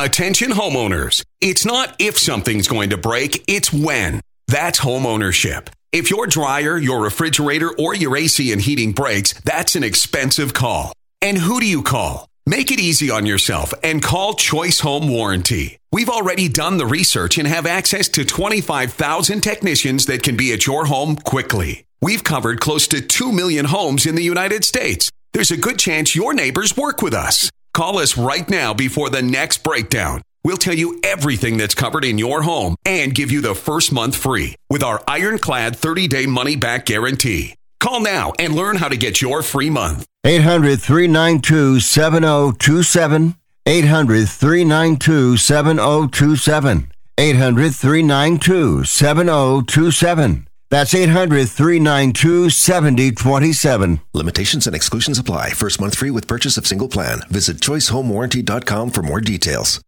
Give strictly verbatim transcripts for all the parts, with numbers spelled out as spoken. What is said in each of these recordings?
Attention homeowners. It's not if something's going to break, it's when. That's home ownership. If your dryer, your refrigerator, or your A C and heating breaks, that's an expensive call. And who do you call? Make it easy on yourself and call Choice Home Warranty. We've already done the research and have access to twenty-five thousand technicians that can be at your home quickly. We've covered close to two million homes in the United States. There's a good chance your neighbors work with us. Call us right now before the next breakdown. We'll tell you everything that's covered in your home and give you the first month free with our ironclad thirty-day money-back guarantee. Call now and learn how to get your free month. eight hundred, three nine two, seven oh two seven. eight hundred, three nine two, seven oh two seven. eight hundred, three nine two, seven oh two seven. That's eight hundred, three nine two, seven oh two seven. Limitations and exclusions apply. First month free with purchase of single plan. Visit choice home warranty dot com for more details.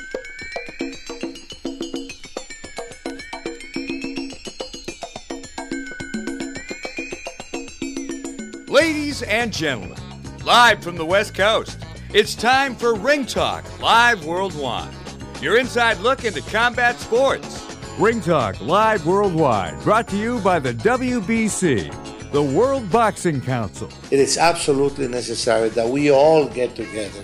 Ladies and gentlemen, live from the West Coast, it's time for Ring Talk Live Worldwide. Your inside look into combat sports. Ring Talk Live Worldwide, brought to you by the W B C, the World Boxing Council. It is absolutely necessary that we all get together.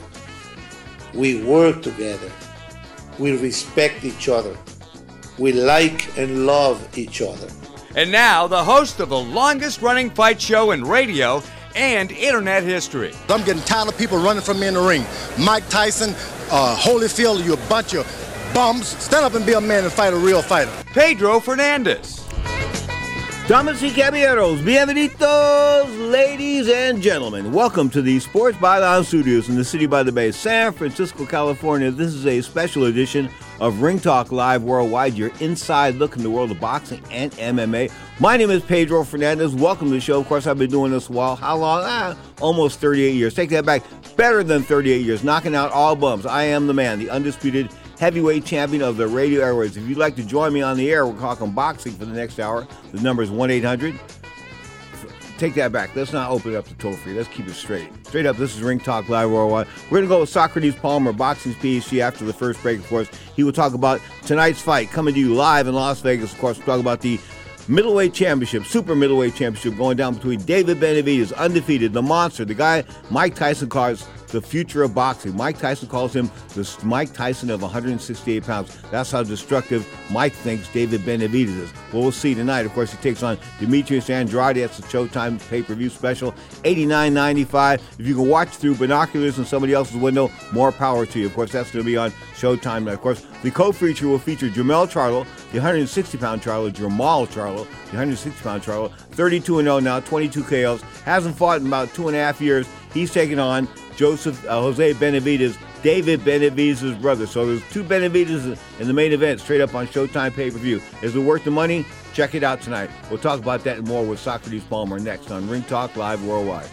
We work together. We respect each other. We like and love each other. And now, the host of the longest-running fight show in radio and internet history. I'm getting tired of people running from me in the ring. Mike Tyson, uh, Holyfield, you a bunch of bums. Stand up and be a man and fight a real fighter. Pedro Fernandez. Damas y caballeros, bienvenidos, ladies and gentlemen. Welcome to the Sports Byline Studios in the City by the Bay, San Francisco, California. This is a special edition of Ring Talk Live Worldwide, your inside look in the world of boxing and M M A. My name is Pedro Fernandez. Welcome to the show. Of course, I've been doing this a while. How long? Ah, almost thirty-eight years. Take that back. Better than thirty-eight years. Knocking out all bums. I am the man, the undisputed heavyweight champion of the radio airways. If you'd like to join me on the air, we're talking boxing for the next hour. The number is one eight hundred. Take that back. Let's not open it up to toll free. Let's keep it straight. Straight up, this is Ring Talk Live Worldwide. We're going to go with Socrates Palmer, boxing's P H D, after the first break, of course. He will talk about tonight's fight coming to you live in Las Vegas. Of course, we'll talk about the middleweight championship, super middleweight championship going down between David Benavidez, undefeated, the monster, the guy Mike Tyson calls the future of boxing. Mike Tyson calls him the Mike Tyson of one hundred sixty-eight pounds. That's how destructive Mike thinks David Benavidez is. Well, we'll see tonight. Of course, he takes on Demetrius Andrade. That's a Showtime pay-per-view special, eighty-nine ninety-five. If you can watch through binoculars in somebody else's window, more power to you. Of course, that's going to be on Showtime. Of course, the co-feature will feature Jermell Charlo, the one hundred sixty pound Charlo, Jermall Charlo, the one hundred sixty pound Charlo, thirty-two and oh now, twenty-two K Os. Hasn't fought in about two and a half years. He's taking on Joseph uh, Jose Benavidez, David Benavidez's brother. So there's two Benavidez in the main event, straight up on Showtime pay-per-view. Is it worth the money? Check it out tonight. We'll talk about that and more with Socrates Palmer next on Ring Talk Live Worldwide.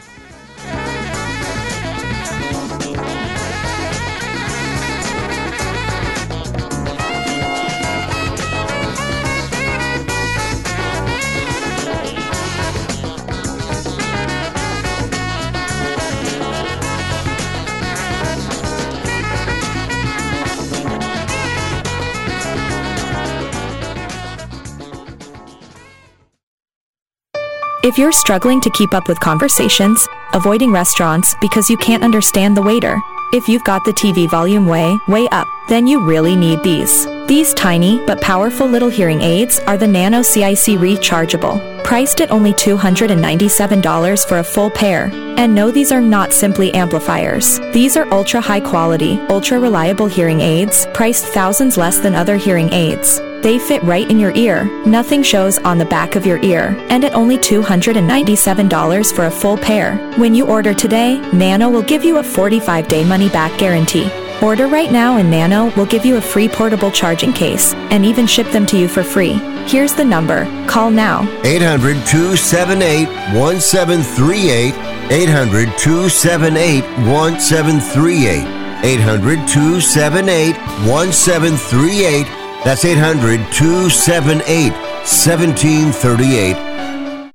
If you're struggling to keep up with conversations, avoiding restaurants because you can't understand the waiter, if you've got the T V volume way, way up, then you really need these. These tiny but powerful little hearing aids are the Nano C I C Rechargeable, priced at only two hundred ninety-seven dollars for a full pair. And no, these are not simply amplifiers. These are ultra high quality, ultra reliable hearing aids, priced thousands less than other hearing aids. They fit right in your ear, nothing shows on the back of your ear, and at only two hundred ninety-seven dollars for a full pair. When you order today, Nano will give you a forty-five day money-back guarantee. Order right now and Nano will give you a free portable charging case and even ship them to you for free. Here's the number. Call now. eight hundred, two seven eight, one seven three eight. eight hundred, two seven eight, one seven three eight. eight hundred, two seven eight, one seven three eight. That's eight hundred, two seven eight, one seven three eight.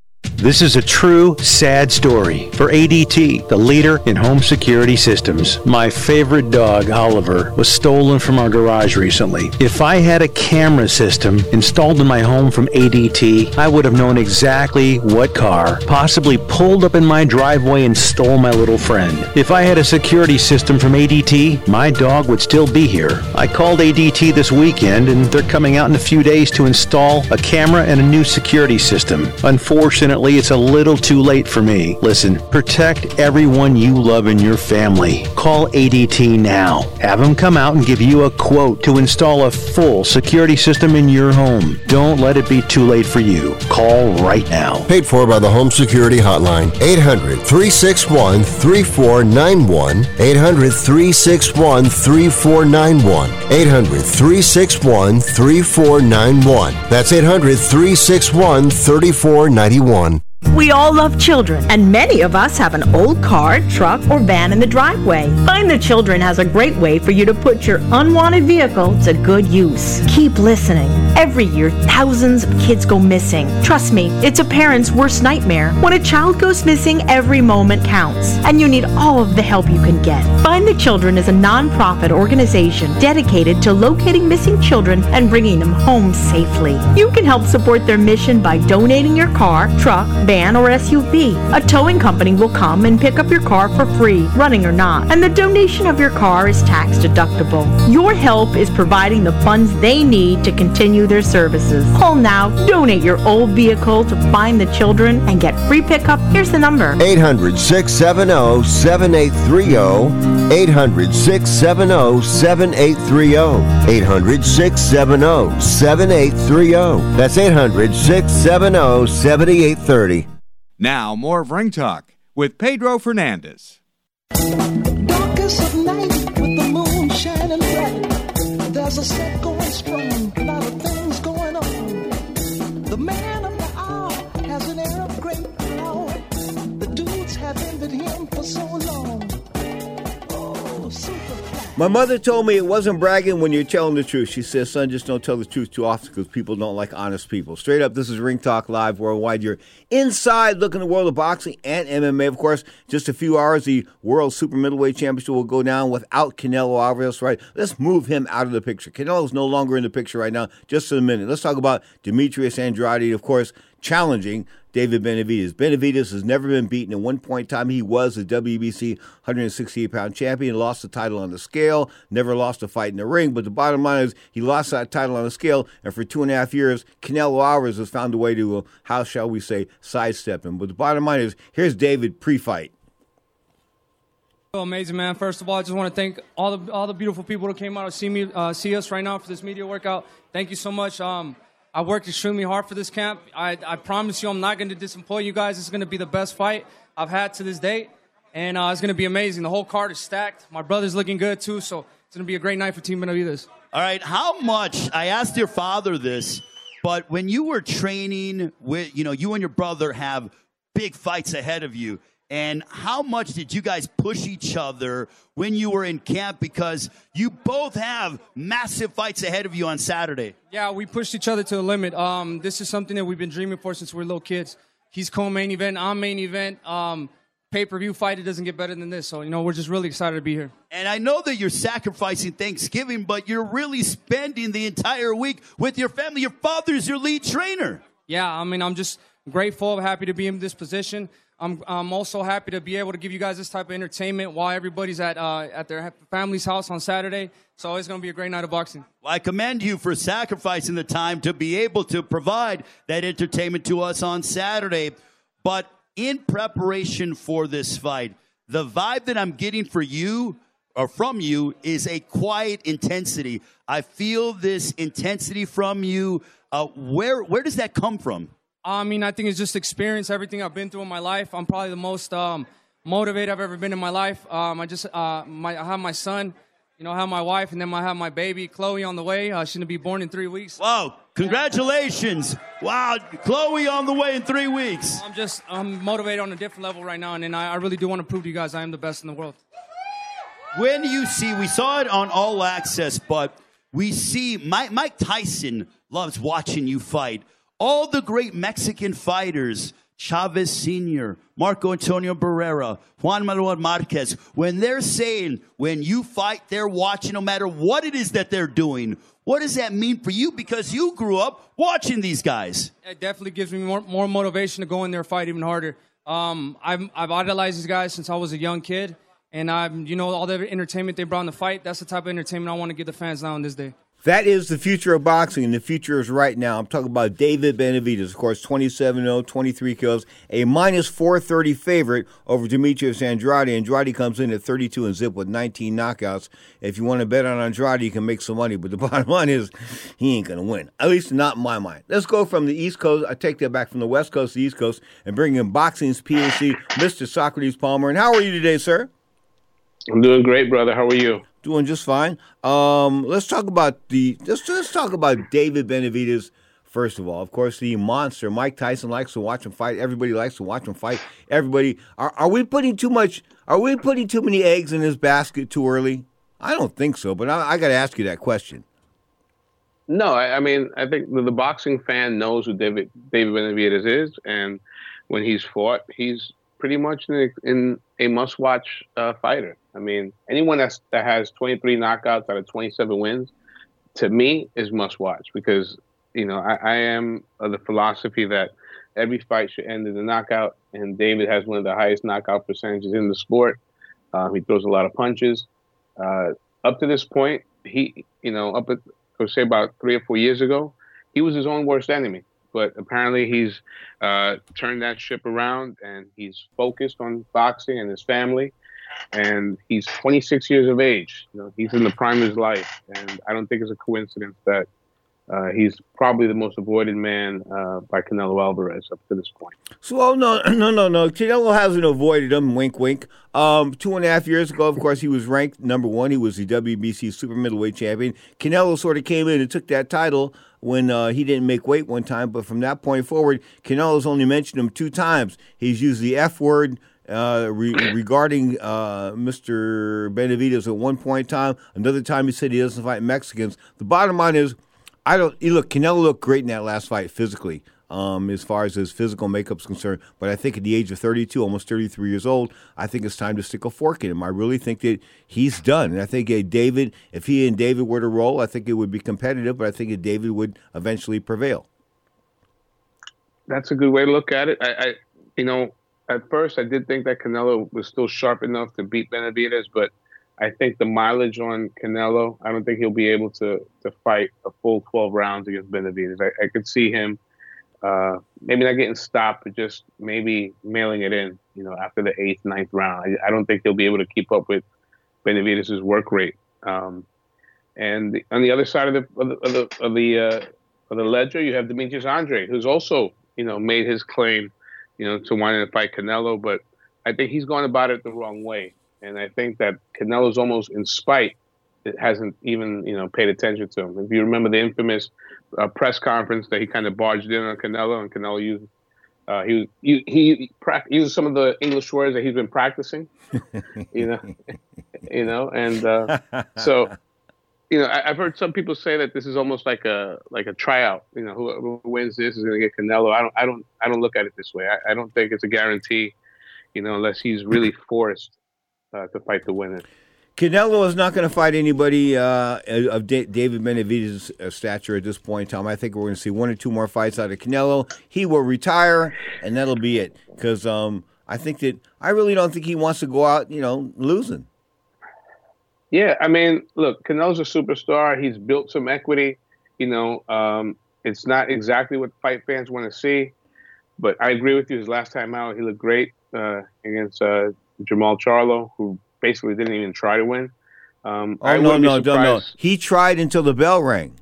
This is a true sad story for A D T, the leader in home security systems. My favorite dog, Oliver, was stolen from our garage recently. If I had a camera system installed in my home from A D T, I would have known exactly what car possibly pulled up in my driveway and stole my little friend. If I had a security system from A D T, my dog would still be here. I called A D T this weekend, and they're coming out in a few days to install a camera and a new security system. Unfortunately, it's a little too late for me. Listen, protect everyone you love in your family. Call A D T now. Have them come out and give you a quote to install a full security system in your home. Don't let it be too late for you. Call right now. Paid for by the Home Security Hotline. eight hundred, three six one, three four nine one. eight hundred, three six one, three four nine one. eight hundred, three six one, three four nine one. That's eight hundred, three six one, three four nine one. We all love children, and many of us have an old car, truck, or van in the driveway. Find the Children has a great way for you to put your unwanted vehicle to good use. Keep listening. Every year, thousands of kids go missing. Trust me, it's a parent's worst nightmare. When a child goes missing, every moment counts, and you need all of the help you can get. Find the Children is a non-profit organization dedicated to locating missing children and bringing them home safely. You can help support their mission by donating your car, truck, van, or S U V. A towing company will come and pick up your car for free, running or not, and the donation of your car is tax deductible. Your help is providing the funds they need to continue their services. Call now, donate your old vehicle to Find the Children, and get free pickup. Here's the number. eight hundred, six seven zero, seven eight three zero. eight hundred, six seven zero, seven eight three zero. eight hundred, six seven zero, seven eight three zero. That's eight hundred, six seven zero, seven eight three zero. Now, more of Ring Talk with Pedro Fernandez. Darkest of night with the moon shining bright. There's a set going strong, a lot of things going on. The man of the hour has an air of great power. The dudes have envied him for so long. Oh, super fly. My mother told me it wasn't bragging when you're telling the truth. She says, son, just don't tell the truth too often because people don't like honest people. Straight up, this is Ring Talk Live Worldwide. You're inside looking at the world of boxing and M M A. Of course, just a few hours, the World Super Middleweight Championship will go down without Canelo Alvarez, right? Let's move him out of the picture. Canelo's no longer in the picture right now. Just in a minute. Let's talk about Demetrius Andrade, of course, challenging David Benavidez. Benavidez has never been beaten. At one point in time, he was the W B C one sixty-eight pound champion, lost the title on the scale, never lost a fight in the ring. But the bottom line is he lost that title on the scale, and for two and a half years, Canelo Alvarez has found a way to, uh, how shall we say, sidestep him. But the bottom line is, here's David pre-fight. Amazing, man. First of all, I just want to thank all the all the beautiful people that came out to see me, uh, see us right now for this media workout. Thank you so much. Um, I worked extremely hard for this camp. I, I promise you I'm not going to disappoint you guys. It's going to be the best fight I've had to this date, and uh, it's going to be amazing. The whole card is stacked. My brother's looking good, too, so it's going to be a great night for Team Benavidez. All right, how much, I asked your father this, but when you were training with, you know, you and your brother have big fights ahead of you, and how much did you guys push each other when you were in camp? Because you both have massive fights ahead of you on Saturday. Yeah, we pushed each other to the limit. Um, this is something that we've been dreaming for since we were little kids. He's co-main event, I'm main event. Um, pay-per-view fight, it doesn't get better than this. So, you know, we're just really excited to be here. And I know that you're sacrificing Thanksgiving, but you're really spending the entire week with your family. Your father's your lead trainer. Yeah, I mean, I'm just grateful, happy to be in this position. I'm, I'm also happy to be able to give you guys this type of entertainment while everybody's at uh, at their family's house on Saturday. So it's going to be a great night of boxing. Well, I commend you for sacrificing the time to be able to provide that entertainment to us on Saturday. But in preparation for this fight, the vibe that I'm getting for you or from you is a quiet intensity. I feel this intensity from you. Uh, where where does that come from? I mean, I think it's just experience, everything I've been through in my life. I'm probably the most um, motivated I've ever been in my life. Um, I just, uh, my, I have my son, you know, I have my wife, and then I have my baby, Chloe, on the way. Uh, she's going to be born in three weeks. Wow, congratulations. Wow, Chloe on the way in three weeks. I'm just, I'm motivated on a different level right now, and, and I, I really do want to prove to you guys I am the best in the world. When you see, we saw it on All Access, but we see Mike, Mike Tyson loves watching you fight. All the great Mexican fighters Chavez Senior, Marco Antonio Barrera, Juan Manuel Marquez, when they're saying when you fight, they're watching no matter what it is that they're doing, what does that mean for you? Because you grew up watching these guys. It definitely gives me more, more motivation to go in there and fight even harder. Um, I've, I've idolized these guys since I was a young kid, and I'm, you know, all the entertainment they brought in the fight, that's the type of entertainment I want to give the fans now on this day. That is the future of boxing, and the future is right now. I'm talking about David Benavidez, of course, twenty-seven and oh, twenty-three kills, a minus four thirty favorite over Demetrius Andrade. Andrade comes in at thirty-two and zip with nineteen knockouts. If you want to bet on Andrade, you can make some money, but the bottom line is he ain't going to win, at least not in my mind. Let's go from the East Coast. I take that back from the West Coast to the East Coast and bring in boxing's P H D, Mister Socrates Palmer. And how are you today, sir? I'm doing great, brother. How are you? Doing just fine. Um, let's talk about the let's let's talk about David Benavidez first of all. Of course, the monster. Mike Tyson likes to watch him fight. Everybody likes to watch him fight. Everybody are are we putting too much? Are we putting too many eggs in this basket too early? I don't think so, but I, I got to ask you that question. No, I, I mean I think the, the boxing fan knows who David David Benavidez is, and when he's fought, he's pretty much in a, in a must-watch uh, fighter. I mean, anyone that's, that has twenty-three knockouts out of twenty-seven wins, to me, is must-watch because, you know, I, I am of the philosophy that every fight should end in a knockout, and David has one of the highest knockout percentages in the sport. Uh, he throws a lot of punches. Uh, up to this point, he, you know, up at, I would say about three or four years ago, he was his own worst enemy. But apparently he's uh, turned that ship around, and he's focused on boxing and his family. And he's twenty-six years of age. You know, he's in the prime of his life, and I don't think it's a coincidence that uh, he's probably the most avoided man uh, by Canelo Alvarez up to this point. So, oh, no, no, no, no. Canelo hasn't avoided him, wink, wink. Um, two and a half years ago, of course, he was ranked number one. He was the W B C super middleweight champion. Canelo sort of came in and took that title when uh, he didn't make weight one time. But from that point forward, Canelo's only mentioned him two times. He's used the F word uh, re- regarding uh, Mister Benavidez at one point in time. Another time he said he doesn't fight Mexicans. The bottom line is, I don't. You look, Canelo looked great in that last fight physically, um, as far as his physical makeup's concerned. But I think at the age of thirty-two, almost thirty-three years old, I think it's time to stick a fork in him. I really think that he's done. And I think uh, David, if he and David were to roll, I think it would be competitive. But I think that David would eventually prevail. That's a good way to look at it. I, I, you know, at first I did think that Canelo was still sharp enough to beat Benavidez, but I think the mileage on Canelo, I don't think he'll be able to to fight a full twelve rounds against Benavidez. I, I could see him uh, maybe not getting stopped, but just maybe mailing it in, you know, after the eighth, ninth round. I, I don't think he'll be able to keep up with Benavidez's work rate. Um, and the, on the other side of the of the of the, of the, uh, of the ledger, you have Demetrius Andrade, who's also, you know, made his claim, you know, to wanting to fight Canelo, but I think he's gone about it the wrong way. And I think that Canelo's almost in spite, it hasn't even, you know, paid attention to him. If you remember the infamous uh, press conference that he kind of barged in on Canelo, and Canelo used, uh, he was, he, he pra- used some of the English words that he's been practicing, you know, you know, and uh, so, you know, I, I've heard some people say that this is almost like a like a tryout. You know, whoever wins this is going to get Canelo. I don't, I don't, I don't look at it this way. I, I don't think it's a guarantee, you know, unless he's really forced Uh, to fight the winner. Canelo is not going to fight anybody uh, of D- David Benavidez's uh, stature at this point in time. I think we're going to see one or two more fights out of Canelo. He will retire, and that'll be it. Because um, I think that I really don't think he wants to go out, you know, losing. Yeah, I mean, look, Canelo's a superstar. He's built some equity. You know, um, it's not exactly what fight fans want to see, but I agree with you. His last time out, he looked great uh, against Uh, Jamal Charlo, who basically didn't even try to win. Um, oh, no, no, no, no. He tried until the bell rang.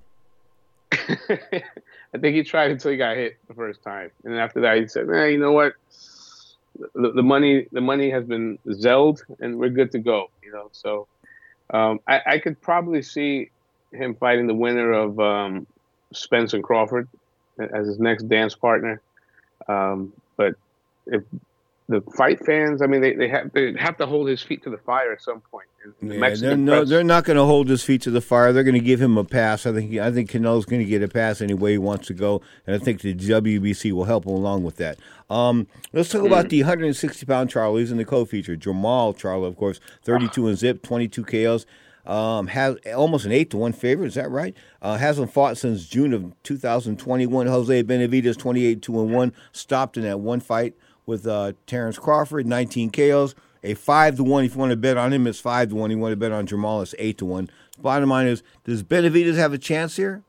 I think he tried until he got hit the first time. And after that, he said, eh, you know what? The, the money the money has been zelled, and we're good to go. You know, so um, I, I could probably see him fighting the winner of um, Spence and Crawford as his next dance partner. Um, but if the fight fans, I mean, they, they have they have to hold his feet to the fire at some point. The yeah, they're, no, they're not going to hold his feet to the fire. They're going to give him a pass. I think I think Canelo's going to get a pass any way he wants to go, and I think the W B C will help him along with that. Um, let's talk about the one hundred sixty pound Charlies in the co-feature. Jermall Charlo, of course, thirty-two and zip, twenty-two K Os. Um, has almost an eight to one favorite. Is that right? Uh, hasn't fought since June of two thousand twenty-one. Jose Benavidez, twenty-eight two and one, stopped in that one fight with uh, Terrence Crawford, nineteen K Os. A five to one. If you want to bet on him, it's five to one. If you want to bet on Jermall, it's eight to one. Bottom line is, does Benavidez have a chance here?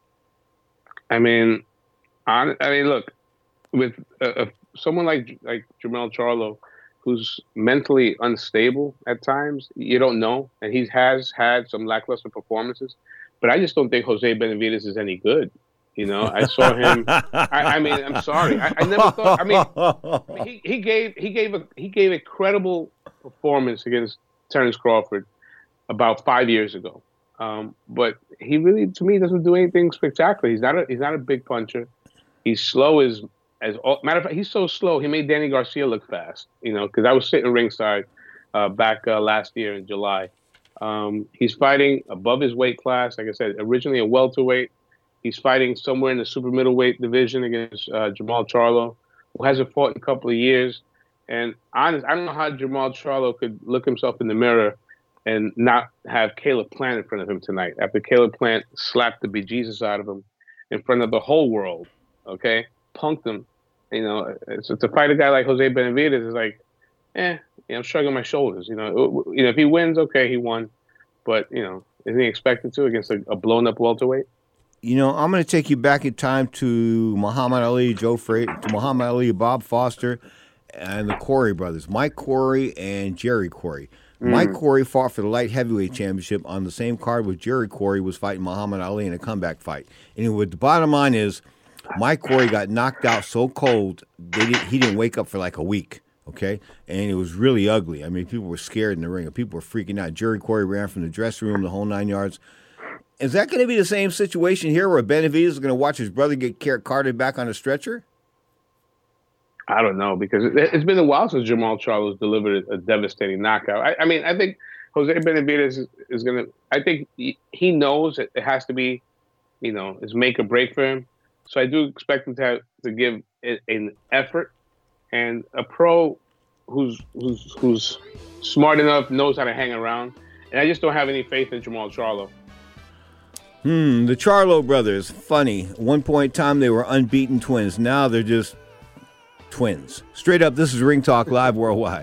I mean, on, I mean, look, with uh, someone like like Jermall Charlo, who's mentally unstable at times, you don't know, and he has had some lackluster performances. But I just don't think Jose Benavidez is any good. You know, I saw him. I, I mean, I'm sorry. I, I never thought. I mean, I mean, he, he gave he gave a he gave a credible performance against Terrence Crawford about five years ago. Um, but he really, to me, doesn't do anything spectacular. He's not a he's not a big puncher. He's slow as as matter of fact. He's so slow. He made Danny Garcia look fast. You know, because I was sitting ringside uh, back uh, last year in July. Um, he's fighting above his weight class. Like I said, originally a welterweight. He's fighting somewhere in the super middleweight division against uh, Jermall Charlo, who hasn't fought in a couple of years. And honest, I don't know how Jermall Charlo could look himself in the mirror and not have Caleb Plant in front of him tonight after Caleb Plant slapped the bejesus out of him in front of the whole world, okay? Punked him. You know, so to fight a guy like Jose Benavidez is like, eh, you know, I'm shrugging my shoulders. You know, you know, if he wins, okay, he won. But, you know, isn't he expected to against a, a blown-up welterweight? You know, I'm going to take you back in time to Muhammad Ali, Joe Frazier, to Muhammad Ali, Bob Foster, and the Corey brothers, Mike Corey and Jerry Corey. Mm. Mike Corey fought for the light heavyweight championship on the same card with Jerry Corey was fighting Muhammad Ali in a comeback fight. Anyway, the bottom line is Mike Corey got knocked out so cold, they didn't, he didn't wake up for like a week, okay? And it was really ugly. I mean, people were scared in the ring. People were freaking out. Jerry Corey ran from the dressing room, the whole nine yards. Is that going to be the same situation here where Benavidez is going to watch his brother get carted back on a stretcher? I don't know, because it, it's been a while since Jermall Charlo's delivered a devastating knockout. I, I mean, I think Jose Benavidez is, is going to – I think he, he knows it, it has to be, you know, it's make or break for him. So I do expect him to have, to give it an effort. And a pro who's who's who's smart enough knows how to hang around. And I just don't have any faith in Jermall Charlo. Hmm, the Charlo brothers, funny. At one point in time, they were unbeaten twins. Now they're just twins. Straight up, this is Ring Talk Live Worldwide.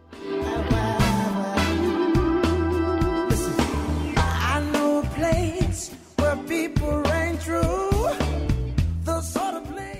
I know a place where people reign true, the sort of place.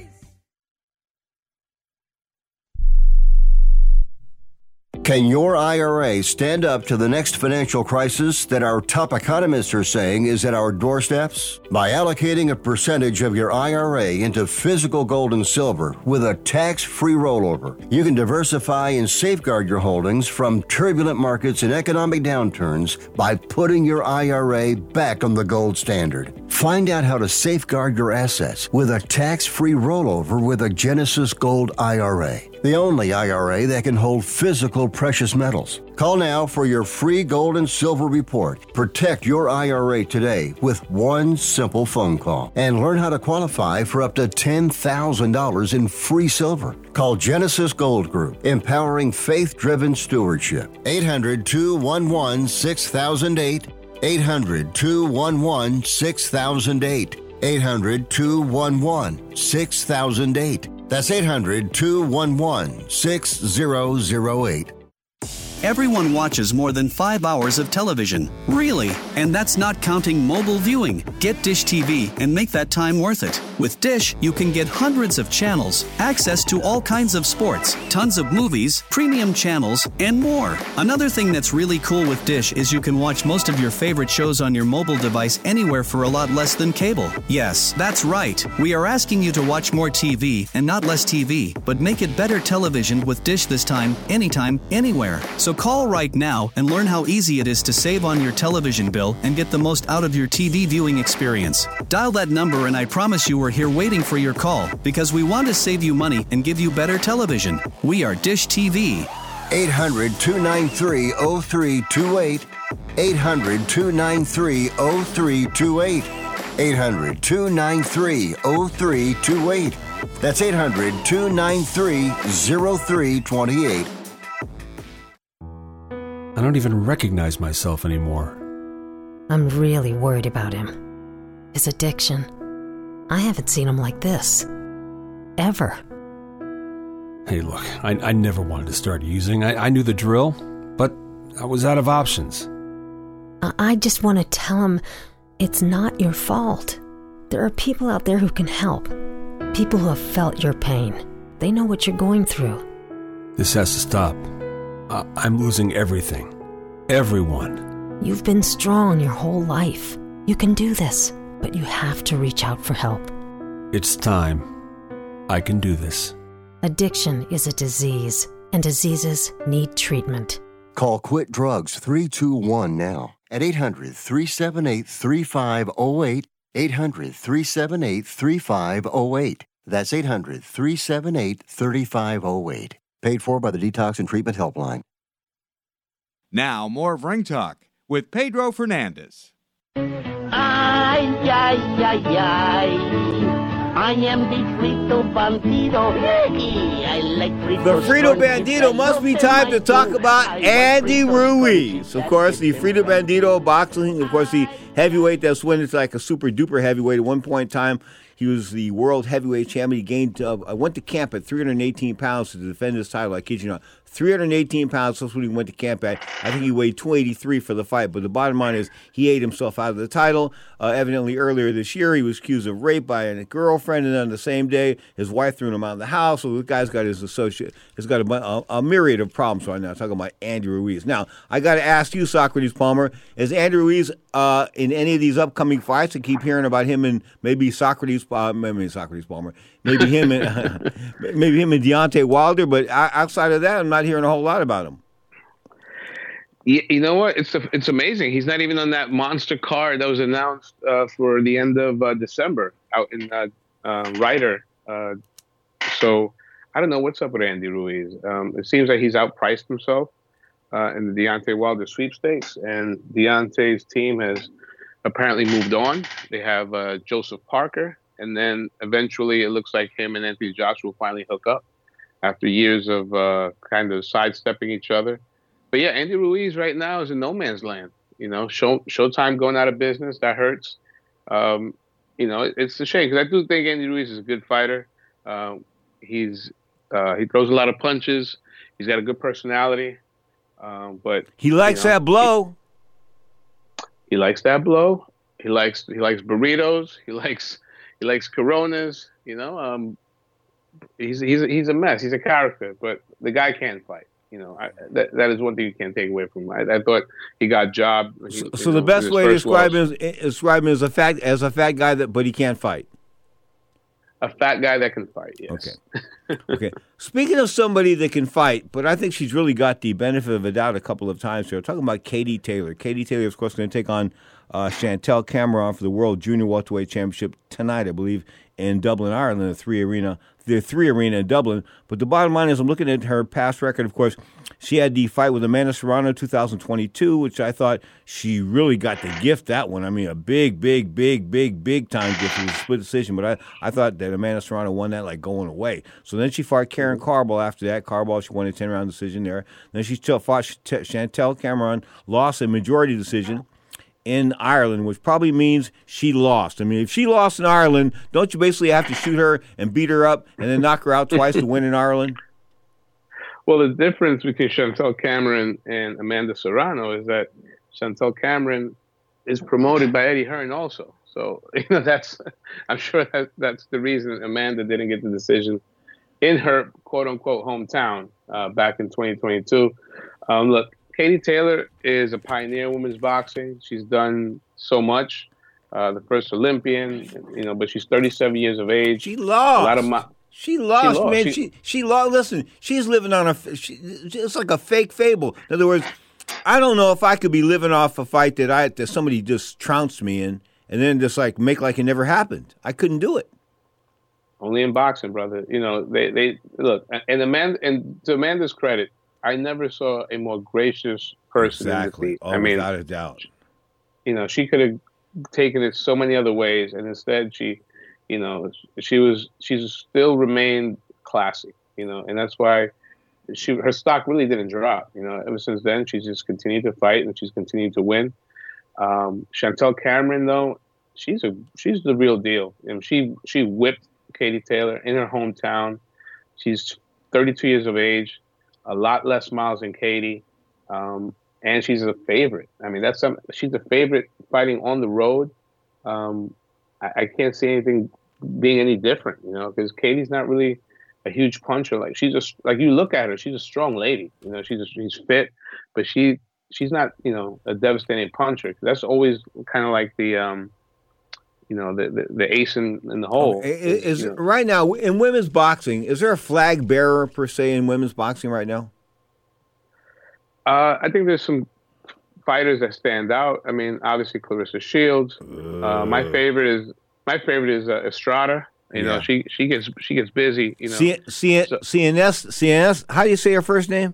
Can your I R A stand up to the next financial crisis that our top economists are saying is at our doorsteps? By allocating a percentage of your I R A into physical gold and silver with a tax-free rollover, you can diversify and safeguard your holdings from turbulent markets and economic downturns by putting your I R A back on the gold standard. Find out how to safeguard your assets with a tax-free rollover with a Genesis Gold I R A, the only I R A that can hold physical precious metals. Call now for your free gold and silver report. Protect your I R A today with one simple phone call and learn how to qualify for up to ten thousand dollars in free silver. Call Genesis Gold Group, empowering faith-driven stewardship. eight hundred, two one one, six thousand eight. eight hundred, two one one, six thousand eight. eight hundred, two one one, six thousand eight. That's eight hundred, two one one, six thousand eight. Everyone watches more than five hours of television. Really? And that's not counting mobile viewing. Get Dish T V and make that time worth it. With Dish, you can get hundreds of channels, access to all kinds of sports, tons of movies, premium channels, and more. Another thing that's really cool with Dish is you can watch most of your favorite shows on your mobile device anywhere for a lot less than cable. Yes, that's right. We are asking you to watch more T V and not less T V, but make it better television with Dish this time, anytime, anywhere. So call right now and learn how easy it is to save on your television bill and get the most out of your T V viewing experience. Dial that number and I promise you we're here waiting for your call because we want to save you money and give you better television. We are Dish T V. eight hundred, two nine three, oh three two eight. eight hundred, two nine three, oh three two eight. eight hundred, two nine three, oh three two eight. That's eight hundred, two nine three, oh three two eight. I don't even recognize myself anymore. I'm really worried about him. His addiction. I haven't seen him like this. Ever. Hey, look, I, I never wanted to start using. I, I knew the drill, but I was out of options. I, I just want to tell him it's not your fault. There are people out there who can help. People who have felt your pain. They know what you're going through. This has to stop. I, I'm losing everything. Everyone. You've been strong your whole life. You can do this, but you have to reach out for help. It's time. I can do this. Addiction is a disease, and diseases need treatment. Call Quit Drugs three two one now at eight hundred, three seven eight, three five oh eight. eight hundred, three seven eight, three five oh eight. That's eight hundred, three seven eight, three five oh eight. Paid for by the Detox and Treatment Helpline. Now, more of Ring Talk with Pedro Fernandez. Ay, ay, ay, ay. I am the Frito Bandito. I like Frito. The Frito Bandito must be time to talk about Andy Ruiz. Of course, the Frito Bandito boxing, of course, the heavyweight that's when it's like a super duper heavyweight. At one point in time, he was the world heavyweight champion. He gained, uh, I went to camp at three hundred eighteen pounds to defend his title. I kid you not. three hundred eighteen pounds, that's what he went to camp at. I think he weighed two eighty-three for the fight. But the bottom line is he ate himself out of the title. Uh, evidently, earlier this year, he was accused of rape by a girlfriend. And then on the same day, his wife threw him out of the house. So the guy's got his associate, has got a, a, a myriad of problems right now. Talking about Andy Ruiz. Now, I got to ask you, Socrates Palmer, is Andy Ruiz uh, in any of these upcoming fights? I keep hearing about him and maybe Socrates, uh, maybe Socrates Palmer, maybe him and uh, maybe him and Deontay Wilder. But outside of that, I'm not hearing a whole lot about him. You, you know what? It's a, it's amazing. He's not even on that monster card that was announced uh, for the end of uh, December out in uh, uh, Ryder. Uh, so I don't know what's up with Andy Ruiz. Um, it seems like he's outpriced himself uh, in the Deontay Wilder sweepstakes, and Deontay's team has apparently moved on. They have uh, Joseph Parker, and then eventually it looks like him and Anthony Joshua will finally hook up after years of uh, kind of sidestepping each other. But yeah, Andy Ruiz right now is in no man's land. You know, Show, Showtime going out of business, that hurts. Um, you know, it, it's a shame because I do think Andy Ruiz is a good fighter. Uh, he's uh, he throws a lot of punches. He's got a good personality. Um, but he likes you know, that blow. He, he likes that blow. He likes he likes burritos. He likes he likes Coronas. You know, um, he's he's he's a mess. He's a character, but the guy can fight. You know, I, that that is one thing you can't take away from him. I, I thought he got job. He, so so know, the best way to describe him is describe him as a fat as a fat guy that, but he can't fight. A fat guy that can fight. Yes. Okay. Okay. Speaking of somebody that can fight, but I think she's really got the benefit of a doubt a couple of times here. I'm talking about Katie Taylor. Katie Taylor, of course, going to take on uh, Chantel Cameron for the World Junior Welterweight Championship tonight, I believe, in Dublin, Ireland, the three arena. The three arena in Dublin. But the bottom line is I'm looking at her past record. Of course, she had the fight with Amanda Serrano two thousand twenty-two, which I thought she really got the gift, that one. I mean, a big, big, big, big, big time gift. It was a split decision, but I, I thought that Amanda Serrano won that like going away. So then she fought Karen Carball after that. Carball, she won a ten-round decision there. Then she fought Chantel Cameron, lost a majority decision in Ireland, which probably means she lost. I mean, if she lost in Ireland, don't you basically have to shoot her and beat her up and then knock her out twice to win in Ireland? Well, the difference between Chantel Cameron and Amanda Serrano is that Chantel Cameron is promoted by Eddie Hearn also. So, you know, that's, I'm sure that that's the reason Amanda didn't get the decision in her quote-unquote hometown uh, back in twenty twenty-two. Um, look, Katie Taylor is a pioneer in women's boxing. She's done so much. Uh, the first Olympian, you know, but she's thirty-seven years of age. She lost. A lot of mi- She lost, She lost. man. She- She she lost. Listen, she's living on a. She, it's like a fake fable. In other words, I don't know if I could be living off a fight that I that somebody just trounced me in, and then just like make like it never happened. I couldn't do it. Only in boxing, brother. You know, they, they look, and Amanda, and to Amanda's credit, I never saw a more gracious person Exactly. in the Oh, seat. I mean, without a doubt. you know, she could have taken it so many other ways, and instead she, you know, she was, she's still remained classy, you know, and that's why she, her stock really didn't drop, you know, ever since then. She's just continued to fight and she's continued to win. Um, Chantel Cameron, though, she's a, she's the real deal. And she, she whipped Katie Taylor in her hometown. She's thirty-two years of age, a lot less miles than Katie. Um, and she's a favorite. I mean, that's some, she's a favorite fighting on the road. Um, I, I can't see anything being any different, you know, because Katie's not really a huge puncher. Like she's just like, you look at her, she's a strong lady. You know, she's a, she's fit, but she she's not, you know, a devastating puncher. That's always kind of like the um, you know, the the, the ace in, in the hole. Okay. Is, is you know. right now in women's boxing? Is there a flag bearer per se in women's boxing right now? Uh, I think there's some fighters that stand out. I mean, obviously Clarissa Shields. Uh, my favorite is my favorite is uh, Estrada. You know, Yeah. she she gets she gets busy. You know, C- C- So- C N S, C N S. How do you say her first name?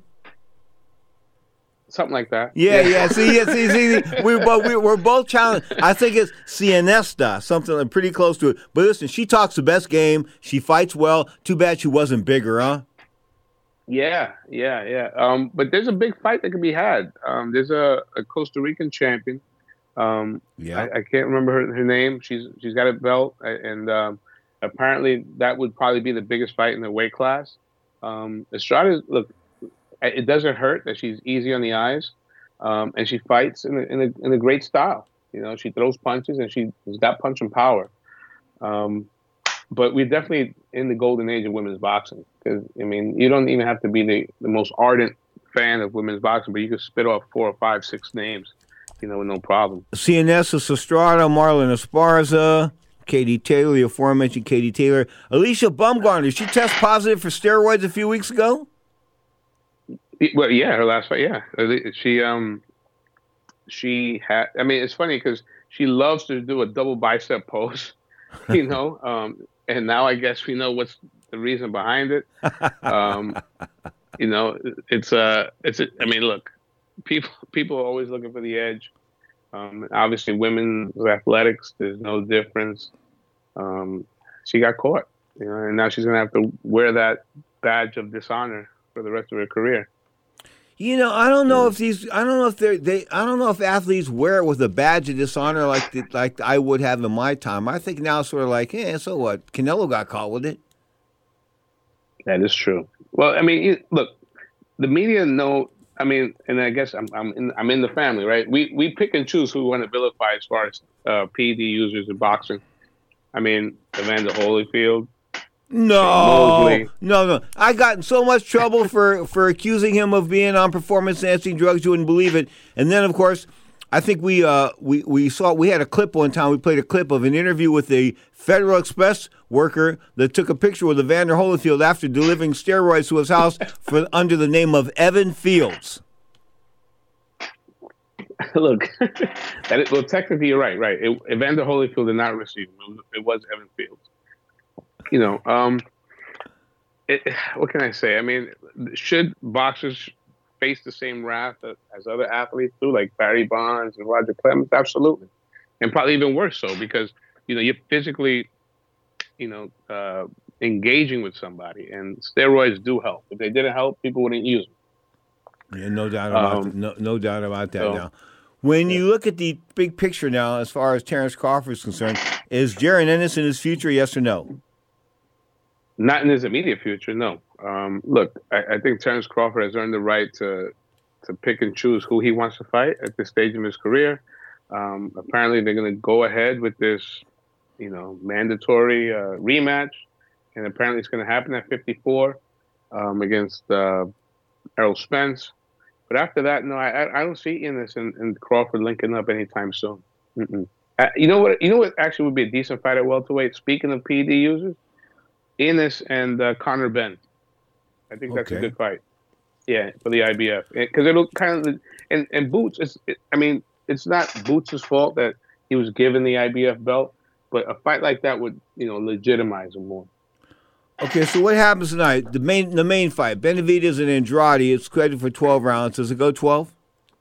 something like that. Yeah, yeah. See, yeah, see, see, see. We both we, we're both challenged. I think it's Cienesta, something like pretty close to it. But listen, she talks the best game. She fights well. Too bad she wasn't bigger, huh? Yeah, yeah, yeah. Um, but there's a big fight that can be had. Um, there's a, a Costa Rican champion. Um, Yeah. I, I can't remember her, her name. She's she's got a belt, and um, apparently that would probably be the biggest fight in the weight class. Um, Estrada, look, it doesn't hurt that she's easy on the eyes, um, and she fights in a, in a in a great style. You know, she throws punches and she's got punching power. Um, but we're definitely in the golden age of women's boxing. Because I mean, you don't even have to be the, the most ardent fan of women's boxing, but you can spit off four or five, six names, you know, with no problem. Cienesta, Estrada, Marlon Esparza, Katie Taylor, the aforementioned Katie Taylor. Alicia Bumgarner, did she test positive for steroids a few weeks ago? Well, yeah, her last fight, yeah. She um, she had. I mean, it's funny because she loves to do a double bicep pose, you know. Um, and now I guess we know what's the reason behind it. Um, you know, it's uh, it's. A, I mean, look, people people are always looking for the edge. Um, obviously, women's athletics, there's no difference. Um, she got caught, you know, and now she's gonna have to wear that badge of dishonor for the rest of her career. You know, I don't know if these. I don't know if they're. They. I don't know if athletes wear it with a badge of dishonor like the, like I would have in my time. I think now it's sort of like, hey, so what? Canelo got caught with it. That is true. Well, I mean, you- look, the media know. I mean, and I guess I'm I'm in I'm in the family, right? We we pick and choose who we want to vilify as far as uh, P E D users in boxing. I mean, Evander Holyfield. No, Mosley. no, no. I got in so much trouble for, for accusing him of being on performance-enhancing drugs. You wouldn't believe it. And then, of course, I think we uh we, we saw we had a clip one time. We played a clip of an interview with a Federal Express worker that took a picture with Evander Holyfield after delivering steroids to his house for under the name of Evan Fields. Look, that is, well, technically you're right. Right, it, Evander Holyfield did not receive him. It was, it was Evan Fields. You know, um, it, what can I say? I mean, should boxers face the same wrath as other athletes do, like Barry Bonds and Roger Clemens? Absolutely, and probably even worse so because you know you're physically, you know, uh, engaging with somebody, and steroids do help. If they didn't help, people wouldn't use them. Yeah, no doubt about Um, that. No, no doubt about that. so- now, when you look at the big picture now, as far as Terrence Crawford is concerned, is Jaron Ennis in his future? Yes or no? Not in his immediate future, no. Um, look, I, I think Terrence Crawford has earned the right to to pick and choose who he wants to fight at this stage of his career. Um, apparently, they're going to go ahead with this, you know, mandatory uh, rematch, and apparently it's going to happen at fifty-four um, against uh, Errol Spence. But after that, no, I, I don't see Ennis and, and Crawford linking up anytime soon. Mm-mm. Uh, you know what? You know what? Actually, would be a decent fight at welterweight. Speaking of P E D users. Enos and uh, Conor Benn. I think that's Okay. a good fight. Yeah, for the I B F, because it'll kind of and and Boots. Is, it, I mean, it's not Boots' fault that he was given the I B F belt, but a fight like that would, you know, legitimize him more. Okay, so what happens tonight? The main the main fight, Benavidez and Andrade. It's scheduled for twelve rounds. Does it go twelve?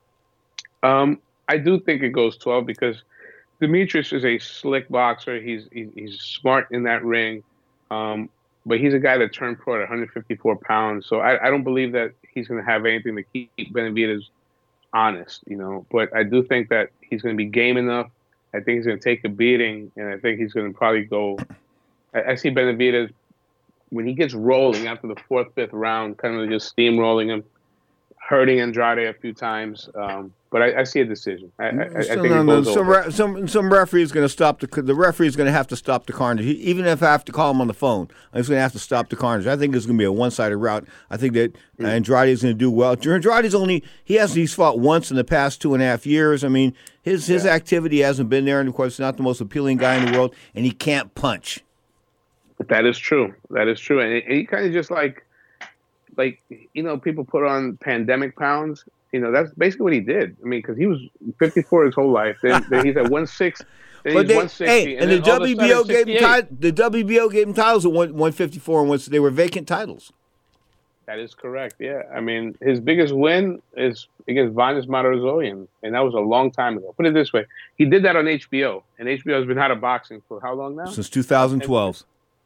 Um, I do think it goes twelve because Demetrius is a slick boxer. He's he's, he's smart in that ring, um, but he's a guy that turned pro at one hundred fifty-four pounds. So I, I don't believe that he's going to have anything to keep Benavidez honest, you know. But I do think that he's going to be game enough. I think he's going to take a beating, and I think he's going to probably go. I, I see Benavidez when he gets rolling after the fourth, fifth round, kind of just steamrolling him, hurting Andrade a few times. Um, but I, I see a decision. I, I, I Some, think it um, goes some, over. re- some some referee is going to stop the the referee is going to have to stop the carnage. He, even if I have to call him on the phone, I'm just going to have to stop the carnage. I think it's going to be a one sided route. I think that uh, Andrade is going to do well. Andrade's only he has he's fought once in the past two and a half years. I mean his his Yeah. activity hasn't been there, and of course, he's not the most appealing guy in the world, and he can't punch. That is true. That is true. And, and he kind of just like, like you know, people put on pandemic pounds. You know, that's basically what he did. I mean, because he was fifty-four his whole life. Then, then he's at one sixty. Then But he's they, one sixty. hey, and, the then all of a W B O sudden, gave him sixty-eight. ti- the W B O gave him titles at one one fifty four, and once they were vacant titles. That is correct. Yeah, I mean, his biggest win is against Vanes Matarazorian, and that was a long time ago. Put it this way: he did that on H B O, and H B O has been out of boxing for how long now? Since two thousand twelve.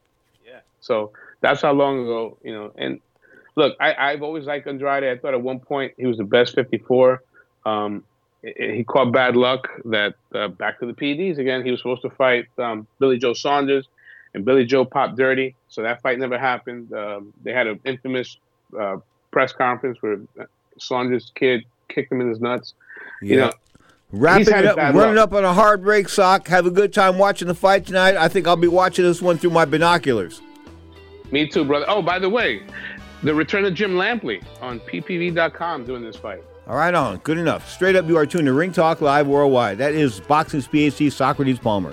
So that's how long ago, you know. And look, I, I've always liked Andrade. I thought at one point he was the best fifty-four. Um, he caught bad luck that uh, back to the P E Ds again. He was supposed to fight um, Billy Joe Saunders, and Billy Joe popped dirty, so that fight never happened. Um, they had an infamous uh, press conference where Saunders' kid kicked him in his nuts. You know, Wrapping he's had it up, bad running luck. up on a hard break sock. Have a good time watching the fight tonight. I think I'll be watching this one through my binoculars. Me too, brother. Oh, by the way, the return of Jim Lampley on P P V dot com doing this fight. All right, on. Good enough. Straight up, you are tuned to Ring Talk Live Worldwide. That is Boxing's P H D, Socrates Palmer.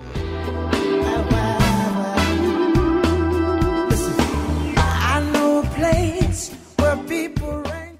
I know a place where people range.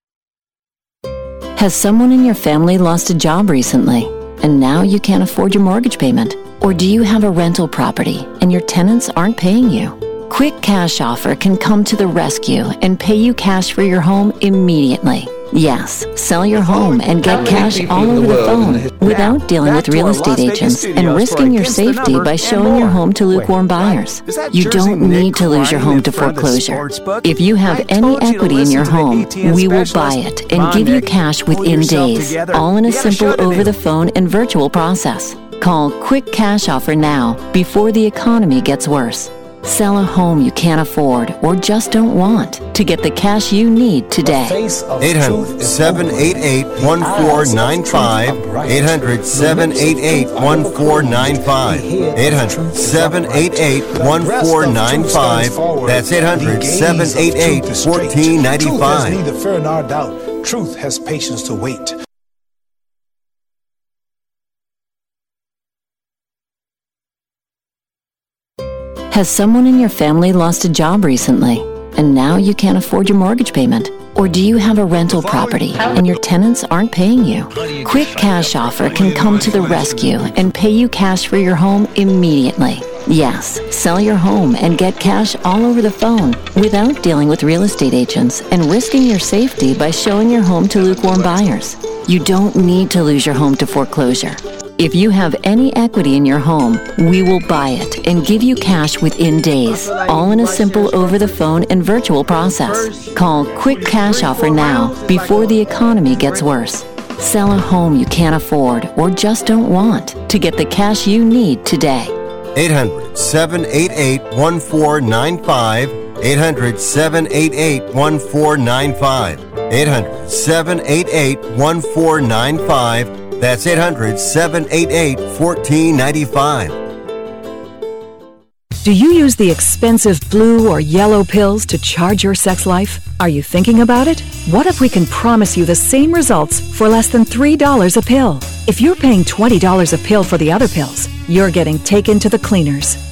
Has someone in your family lost a job recently, and now you can't afford your mortgage payment? Or do you have a rental property and your tenants aren't paying you? Quick Cash Offer can come to the rescue and pay you cash for your home immediately. Yes, sell your home and get cash all over the phone without dealing with real estate agents and risking your safety by showing your home to lukewarm buyers. You don't need to lose your home to foreclosure. If you have any equity in your home, we will buy it and give you cash within days, all in a simple over-the-phone and virtual process. Call Quick Cash Offer now before the economy gets worse. Sell a home you can't afford or just don't want to get the cash you need today. eight hundred, seven eight eight, one four nine five. eight hundred, seven eight eight, one four nine five. eight hundred, seven eight eight, one four nine five. That's eight hundred, seven eight eight, one four nine Truth has five. neither fear nor doubt. Truth has patience to wait. Has someone in your family lost a job recently, and now you can't afford your mortgage payment? Or do you have a rental property and your tenants aren't paying you? Quick Cash Offer can come to the rescue and pay you cash for your home immediately. Yes, sell your home and get cash all over the phone without dealing with real estate agents and risking your safety by showing your home to lukewarm buyers. You don't need to lose your home to foreclosure. If you have any equity in your home, we will buy it and give you cash within days, all in a simple over-the-phone and virtual process. Call Quick Cash Offer now before the economy gets worse. Sell a home you can't afford or just don't want to get the cash you need today. eight hundred, seven eight eight, one four nine five. eight hundred, seven eight eight, one four nine five. eight hundred, seven eight eight, one four nine five. That's eight hundred, seven eight eight, one four nine five. Do you use the expensive blue or yellow pills to charge your sex life? Are you thinking about it? What if we can promise you the same results for less than three dollars a pill? If you're paying twenty dollars a pill for the other pills, you're getting taken to the cleaners.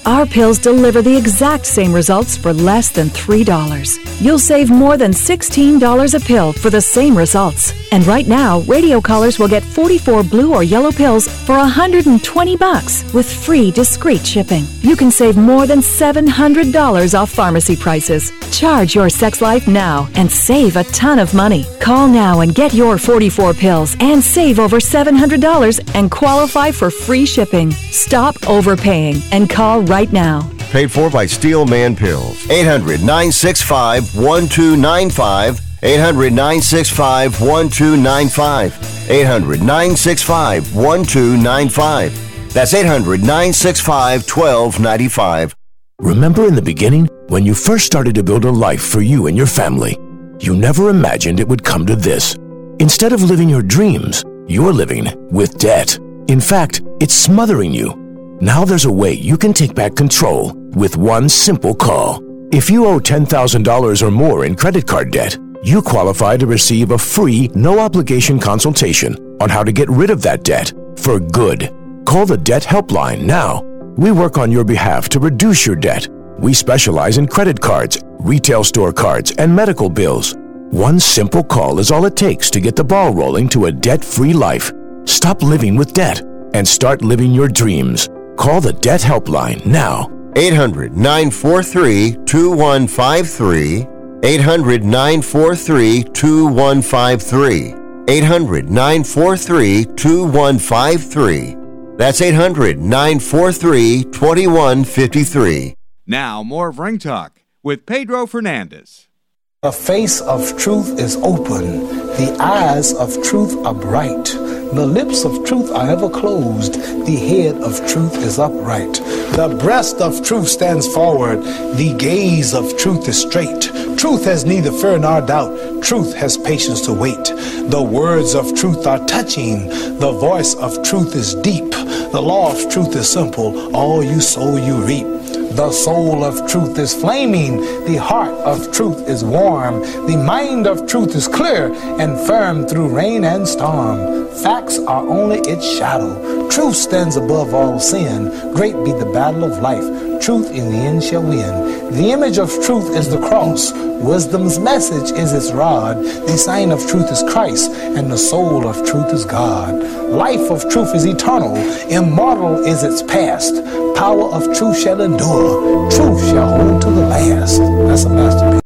Our pills deliver the exact same results for less than three dollars. You'll save more than sixteen dollars a pill for the same results. And right now, radio callers will get forty-four blue or yellow pills for one hundred twenty bucks with free discreet shipping. You can save more than seven hundred dollars off pharmacy prices. Charge your sex life now and save a ton of money. Call now and get your forty-four pills and save over seven hundred dollars and qualify for free shipping. Stop overpaying and call right now. Paid for by Steel Man Pills. eight hundred, nine six five, one two nine five. eight hundred, nine six five, one two nine five. eight hundred, nine six five, one two nine five. That's eight hundred, nine six five, one two nine five. Remember in the beginning, when you first started to build a life for you and your family, you never imagined it would come to this. Instead of living your dreams, you're living with debt. In fact, it's smothering you. Now there's a way you can take back control with one simple call. If you owe ten thousand dollars or more in credit card debt, you qualify to receive a free, no-obligation consultation on how to get rid of that debt for good. Call the Debt Helpline now. We work on your behalf to reduce your debt. We specialize in credit cards, retail store cards, and medical bills. One simple call is all it takes to get the ball rolling to a debt-free life. Stop living with debt and start living your dreams. Call the Debt Helpline now. eight hundred, nine four three, two one five three. eight hundred, nine four three, two one five three. eight hundred, nine four three, two one five three. That's eight hundred, nine four three, two one five three. Now, more of Ring Talk with Pedro Fernandez. The face of truth is open. The eyes of truth are bright. The lips of truth are ever closed. The head of truth is upright. The breast of truth stands forward. The gaze of truth is straight. Truth has neither fear nor doubt. Truth has patience to wait. The words of truth are touching. The voice of truth is deep. The law of truth is simple. All you sow, you reap. The soul of truth is flaming. The heart of truth is warm. The mind of truth is clear and firm through rain and storm. Facts are only its shadow. Truth stands above all sin. Great be the battle of life. Truth in the end shall win. The image of truth is the cross. Wisdom's message is its rod. The sign of truth is Christ, and the soul of truth is God. Life of truth is eternal. Immortal is its past. Power of truth shall endure. Truth shall hold to the last. That's a masterpiece.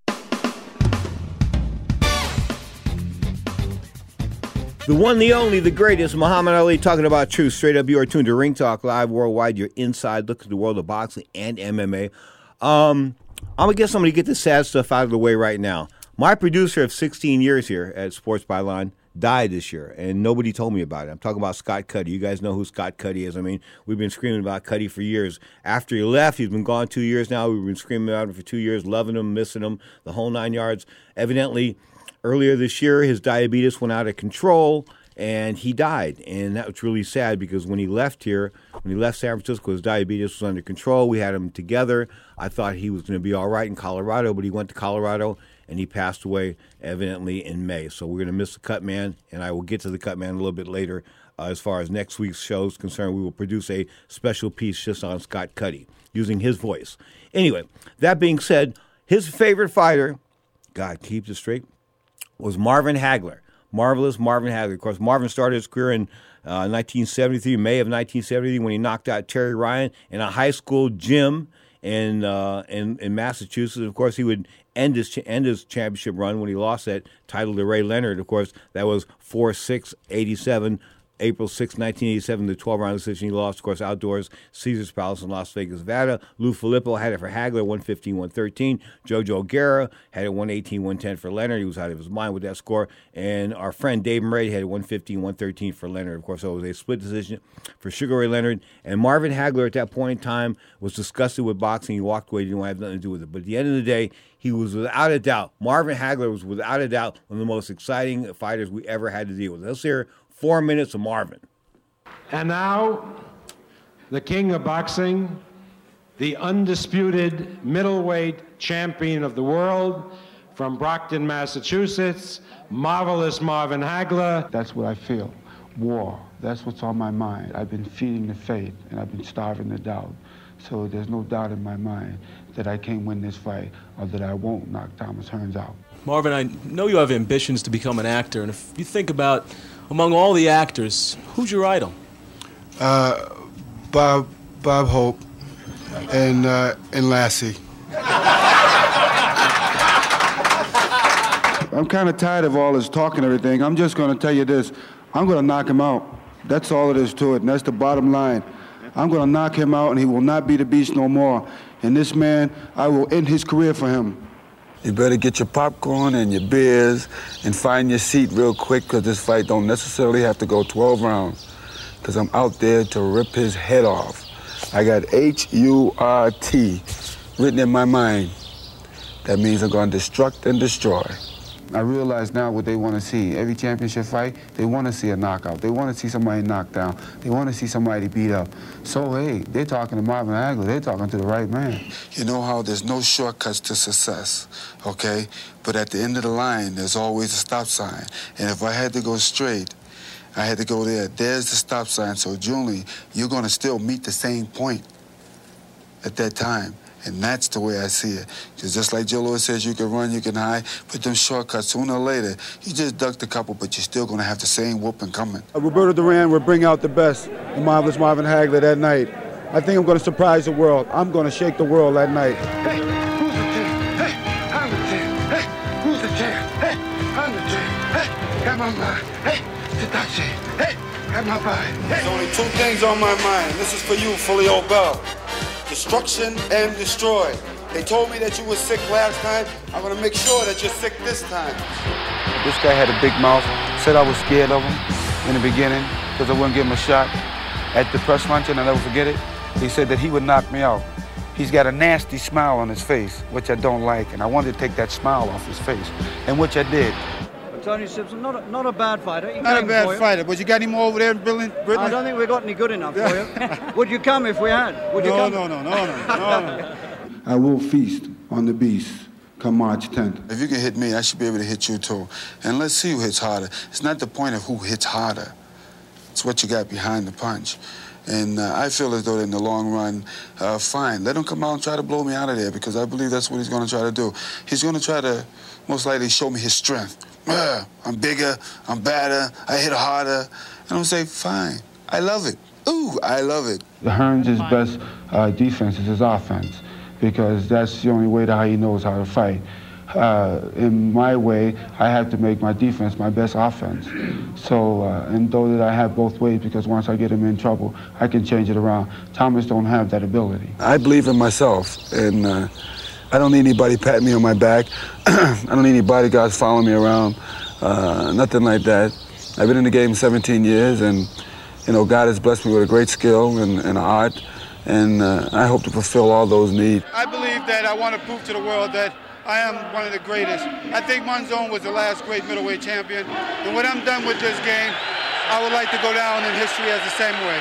The one, the only, the greatest, Muhammad Ali, talking about truth. Straight up, you are tuned to Ring Talk Live worldwide. Your inside look at the world of boxing and M M A. Um, I'm going to get somebody to get the sad stuff out of the way right now. My producer of sixteen years here at Sports Byline died this year, and nobody told me about it. I'm talking about Scott Cuddy. You guys know who Scott Cuddy is. I mean, we've been screaming about Cuddy for years. After he left, he's been gone two years now. We've been screaming about him for two years, loving him, missing him, the whole nine yards. Evidently, earlier this year, his diabetes went out of control, and he died. And that was really sad because when he left here, when he left San Francisco, his diabetes was under control. We had him together. I thought he was going to be all right in Colorado, but he went to Colorado, and he passed away evidently in May. So we're going to miss the Cut Man, and I will get to the Cut Man a little bit later. Uh, as far as next week's show is concerned, we will produce a special piece just on Scott Cuddy, using his voice. Anyway, that being said, his favorite fighter, God, keep this straight, was Marvin Hagler. Marvelous Marvin Hagler. Of course, Marvin started his career in uh, nineteen seventy-three, May of nineteen seventy-three, when he knocked out Terry Ryan in a high school gym in uh, in, in Massachusetts. Of course, he would end his end his championship run when he lost that title to Ray Leonard. Of course, that was four six eighty-seven. April sixth, nineteen eighty-seven, the twelve-round decision he lost, of course, outdoors, Caesars Palace in Las Vegas, Nevada. Lou Filippo had it for Hagler, one fifteen, one thirteen. Jojo Guerra had it one eighteen, one ten for Leonard. He was out of his mind with that score. And our friend Dave Murray had it one fifteen, one thirteen for Leonard. Of course, so it was a split decision for Sugar Ray Leonard. And Marvin Hagler at that point in time was disgusted with boxing. He walked away. He didn't have nothing to do with it. But at the end of the day, he was without a doubt, Marvin Hagler was without a doubt one of the most exciting fighters we ever had to deal with. Let's hear four minutes of Marvin. And now, the king of boxing, the undisputed middleweight champion of the world from Brockton, Massachusetts, Marvelous Marvin Hagler. That's what I feel, war. That's what's on my mind. I've been feeding the faith, and I've been starving the doubt. So there's no doubt in my mind that I can't win this fight or that I won't knock Thomas Hearns out. Marvin, I know you have ambitions to become an actor, and if you think about among all the actors, who's your idol? Uh, Bob, Bob Hope, and uh, and Lassie. I'm kind of tired of all this talking and everything. I'm just going to tell you this. I'm going to knock him out. That's all it is to it, and that's the bottom line. I'm going to knock him out, and he will not be the beast no more. And this man, I will end his career for him. You better get your popcorn and your beers and find your seat real quick, because this fight don't necessarily have to go twelve rounds, because I'm out there to rip his head off. I got H U R T written in my mind. That means I'm going to destruct and destroy. I realize now what they want to see. Every championship fight, they want to see a knockout. They want to see somebody knocked down. They want to see somebody beat up. So, hey, they're talking to Marvin Hagler. They're talking to the right man. You know how there's no shortcuts to success, okay? But at the end of the line, there's always a stop sign. And if I had to go straight, I had to go there. There's the stop sign. So, Julie, you're going to still meet the same point at that time. And that's the way I see it. Because just like Joe Louis says, you can run, you can hide, but them shortcuts, sooner or later, you just ducked a couple, but you're still going to have the same whooping coming. Uh, Roberto Duran will bring out the best in Marvelous Marvin Hagler that night. I think I'm going to surprise the world. I'm going to shake the world that night. Hey, who's the champ? Hey, I'm the champ. Hey, who's the champ? Hey, I'm the champ. Hey, got my mind. Hey, Tadashi. Hey, got my mind. Hey. There's only two things on my mind. This is for you, Fulio Bell. Destruction and destroy. They told me that you were sick last time. I'm gonna make sure that you're sick this time. This guy had a big mouth. Said I was scared of him in the beginning because I wouldn't give him a shot. At the press luncheon, I'll never forget it, he said that he would knock me out. He's got a nasty smile on his face, which I don't like, and I wanted to take that smile off his face, and which I did. Tony Simpson, not a, not a bad fighter. You Not a came bad for you. fighter, but you got him over there in Britain? I don't think we got any good enough for you. Would you come if we had? Would you No, come? no, no, no, no, no, no. I will feast on the beast come March tenth. If you can hit me, I should be able to hit you too. And let's see who hits harder. It's not the point of who hits harder. It's what you got behind the punch. And uh, I feel as though in the long run, uh, fine. Let him come out and try to blow me out of there, because I believe that's what he's going to try to do. He's going to try to most likely show me his strength. Uh, I'm bigger, I'm badder, I hit harder. And I'm going to say, fine, I love it. Ooh, I love it. The Hearns' best uh, defense is his offense, because that's the only way that he knows how to fight. Uh, in my way, I have to make my defense my best offense. So, uh, and though that I have both ways, because once I get him in trouble, I can change it around. Thomas don't have that ability. I believe in myself, and uh, I don't need anybody patting me on my back. I don't need any bodyguards following me around, uh, nothing like that. I've been in the game seventeen years, and you know, God has blessed me with a great skill and, and art, and uh, I hope to fulfill all those needs. I believe that I want to prove to the world that I am one of the greatest. I think Monzon was the last great middleweight champion, and when I'm done with this game, I would like to go down in history as the same way.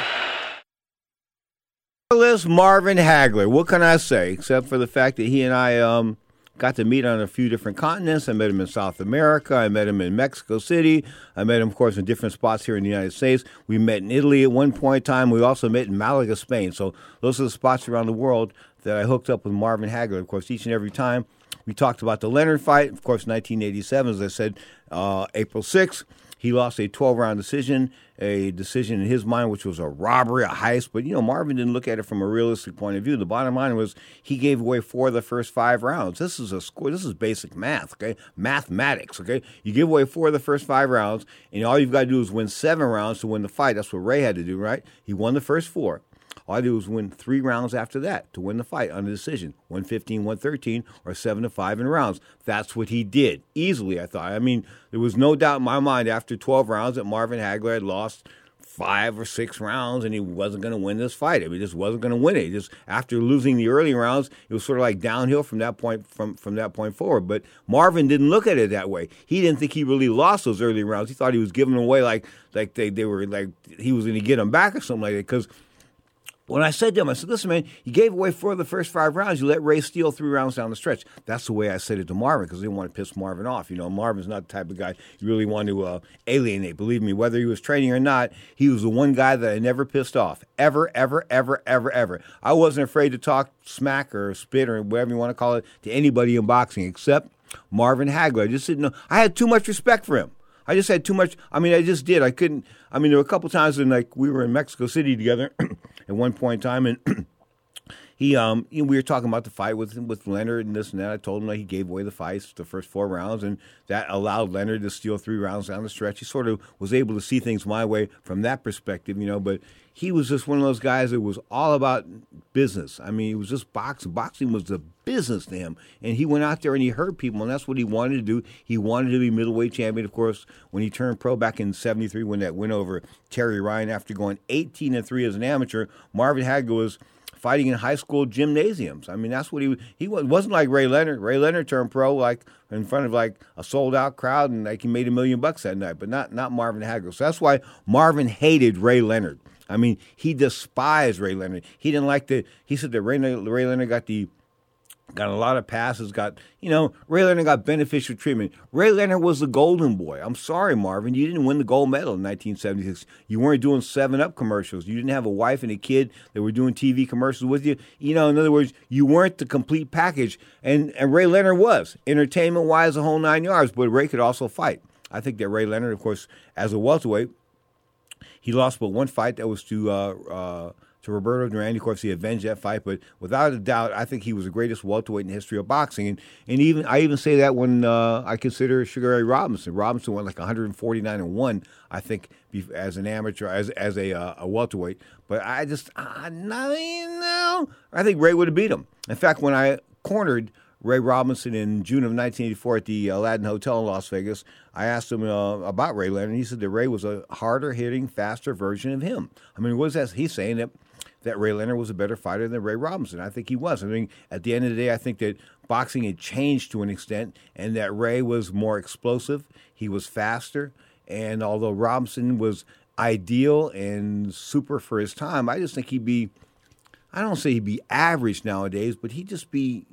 Marvin Hagler. What can I say, except for the fact that he and I um, got to meet on a few different continents. I met him in South America. I met him in Mexico City. I met him, of course, in different spots here in the United States. We met in Italy at one point in time. We also met in Malaga, Spain. So those are the spots around the world that I hooked up with Marvin Hagler, of course, each and every time. We talked about the Leonard fight, of course, nineteen eighty-seven, as I said, uh, April sixth. He lost a twelve-round decision, a decision in his mind which was a robbery, a heist. But, you know, Marvin didn't look at it from a realistic point of view. The bottom line was he gave away four of the first five rounds. This is a score. This is basic math, okay? Mathematics, okay? You give away four of the first five rounds, and all you've got to do is win seven rounds to win the fight. That's what Ray had to do, right? He won the first four. All I do is win three rounds after that to win the fight on a decision, one fifteen, one thirteen, or seven to five in rounds. That's what he did easily, I thought. I mean, there was no doubt in my mind after twelve rounds that Marvin Hagler had lost five or six rounds and he wasn't going to win this fight. I mean, he just wasn't going to win it. He just after losing the early rounds, it was sort of like downhill from that point from from that point forward. But Marvin didn't look at it that way. He didn't think he really lost those early rounds. He thought he was giving them away like like they, they were like he was going to get them back or something like that, because When I said to him, I said, listen, man, you gave away four of the first five rounds. You let Ray steal three rounds down the stretch. That's the way I said it to Marvin because I didn't want to piss Marvin off. You know, Marvin's not the type of guy you really want to uh, alienate. Believe me, whether he was training or not, he was the one guy that I never pissed off. Ever, ever, ever, ever, ever. I wasn't afraid to talk smack or spit or whatever you want to call it to anybody in boxing except Marvin Hagler. I just didn't know. I had too much respect for him. I just had too much. I mean, I just did. I couldn't. I mean, there were a couple times when, like, we were in Mexico City together at one point in time, and he, um, you know, we were talking about the fight with with Leonard and this and that. I told him that he gave away the fights, the first four rounds, and that allowed Leonard to steal three rounds down the stretch. He sort of was able to see things my way from that perspective, you know. But he was just one of those guys that was all about business. I mean, it was just boxing. Boxing was the business to him, and he went out there and he hurt people, and that's what he wanted to do. He wanted to be middleweight champion. Of course, when he turned pro back in seventy-three, when that win over Terry Ryan after going eighteen and three as an amateur, Marvin Hagler was fighting in high school gymnasiums. I mean, that's what he he was. Wasn't like Ray Leonard. Ray Leonard turned pro like in front of like a sold out crowd, and like he made a million bucks that night. But not not Marvin Hagler. So that's why Marvin hated Ray Leonard. I mean, he despised Ray Leonard. He didn't like the. He said that Ray, Ray Leonard got the. Got a lot of passes, got, you know, Ray Leonard got beneficial treatment. Ray Leonard was the golden boy. I'm sorry, Marvin. You didn't win the gold medal in nineteen seventy-six. You weren't doing seven up commercials. You didn't have a wife and a kid that were doing T V commercials with you. You know, in other words, you weren't the complete package. And, and Ray Leonard was, entertainment-wise, the whole nine yards, but Ray could also fight. I think that Ray Leonard, of course, as a welterweight, he lost but one fight. That was to uh, uh, to Roberto Duran. Of course, he avenged that fight, but without a doubt, I think he was the greatest welterweight in the history of boxing. And and even I even say that when uh, I consider Sugar Ray Robinson. Robinson went like one forty-nine and one, I think, as an amateur, as as a uh, a welterweight. But I just, uh, no, you know, I think Ray would have beat him. In fact, when I cornered Ray Robinson in June of nineteen eighty-four at the Aladdin Hotel in Las Vegas, I asked him uh, about Ray Leonard, and he said that Ray was a harder-hitting, faster version of him. I mean, what is that? He's saying that that Ray Leonard was a better fighter than Ray Robinson. I think he was. I mean, at the end of the day, I think that boxing had changed to an extent, and that Ray was more explosive. He was faster, and although Robinson was ideal and super for his time, I just think he'd be, I don't say he'd be average nowadays, but he'd just be,